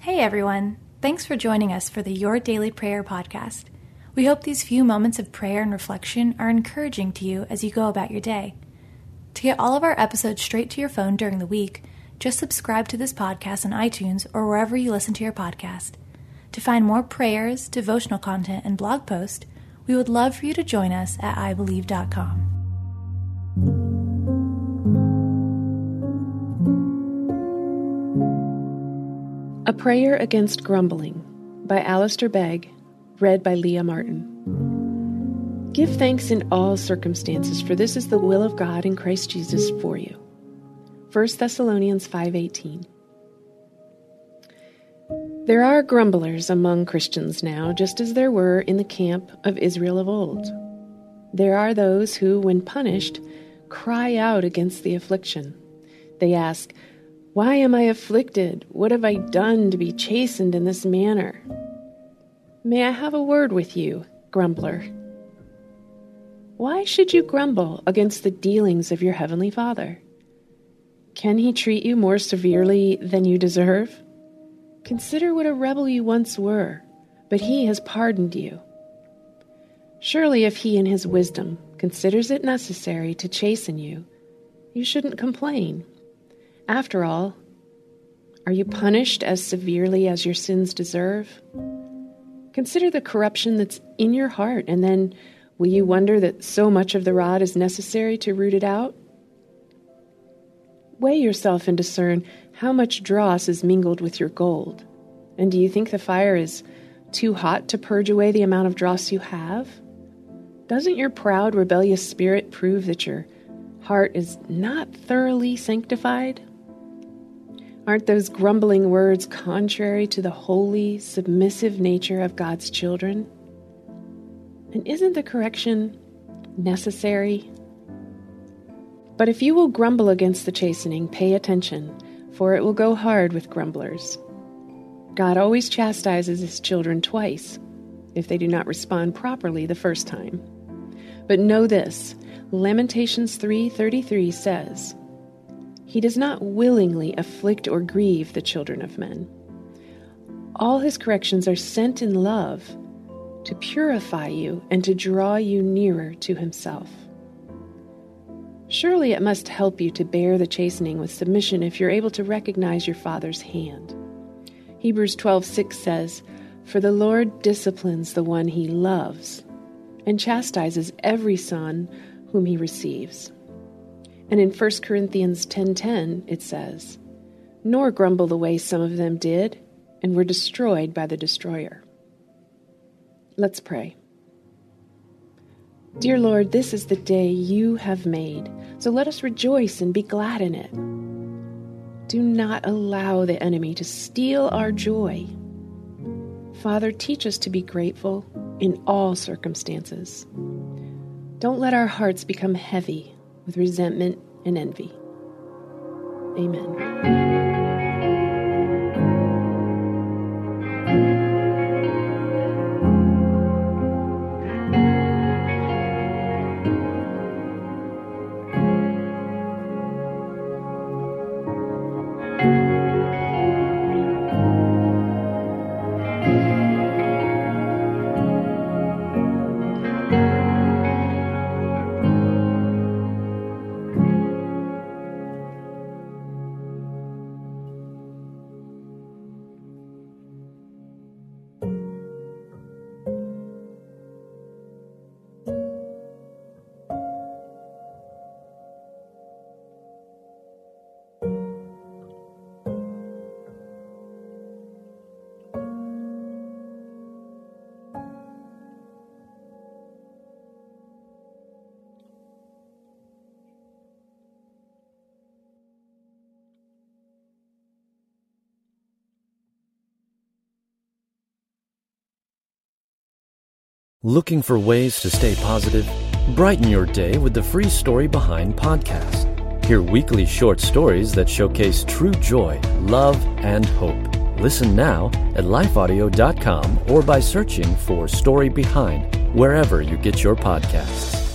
Hey everyone, thanks for joining us for the Your Daily Prayer podcast. We hope these few moments of prayer and reflection are encouraging to you as you go about your day. To get all of our episodes straight to your phone during the week, just subscribe to this podcast on iTunes or wherever you listen to your podcast. To find more prayers, devotional content, and blog posts, we would love for you to join us at ibelieve.com. A Prayer Against Grumbling by Alistair Begg, read by Leah Martin. Give thanks in all circumstances, for this is the will of God in Christ Jesus for you. 1 Thessalonians 5:18. There are grumblers among Christians now, just as there were in the camp of Israel of old. There are those who, when punished, cry out against the affliction. They ask, "Why am I afflicted? What have I done to be chastened in this manner?" May I have a word with you, grumbler? Why should you grumble against the dealings of your Heavenly Father? Can He treat you more severely than you deserve? Consider what a rebel you once were, but He has pardoned you. Surely if He in His wisdom considers it necessary to chasten you, you shouldn't complain. After all, are you punished as severely as your sins deserve? Consider the corruption that's in your heart, and then will you wonder that so much of the rod is necessary to root it out? Weigh yourself and discern how much dross is mingled with your gold. And do you think the fire is too hot to purge away the amount of dross you have? Doesn't your proud, rebellious spirit prove that your heart is not thoroughly sanctified? Aren't those grumbling words contrary to the holy, submissive nature of God's children? And isn't the correction necessary? But if you will grumble against the chastening, pay attention, for it will go hard with grumblers. God always chastises His children twice, if they do not respond properly the first time. But know this, Lamentations 3:33 says, He does not willingly afflict or grieve the children of men. All His corrections are sent in love to purify you and to draw you nearer to Himself. Surely it must help you to bear the chastening with submission if you're able to recognize your Father's hand. Hebrews 12:6 says, For the Lord disciplines the one He loves and chastises every son whom He receives. And in 1 Corinthians 10:10 it says, Nor grumble the way some of them did and were destroyed by the destroyer. Let's pray. Dear Lord, this is the day You have made, so let us rejoice and be glad in it. Do not allow the enemy to steal our joy. Father, teach us to be grateful in all circumstances. Don't let our hearts become heavy with resentment and envy. Amen. Looking for ways to stay positive? Brighten your day with the Free Story Behind podcast. Hear weekly short stories that showcase true joy, love, and hope. Listen now at lifeaudio.com or by searching for Story Behind wherever you get your podcasts.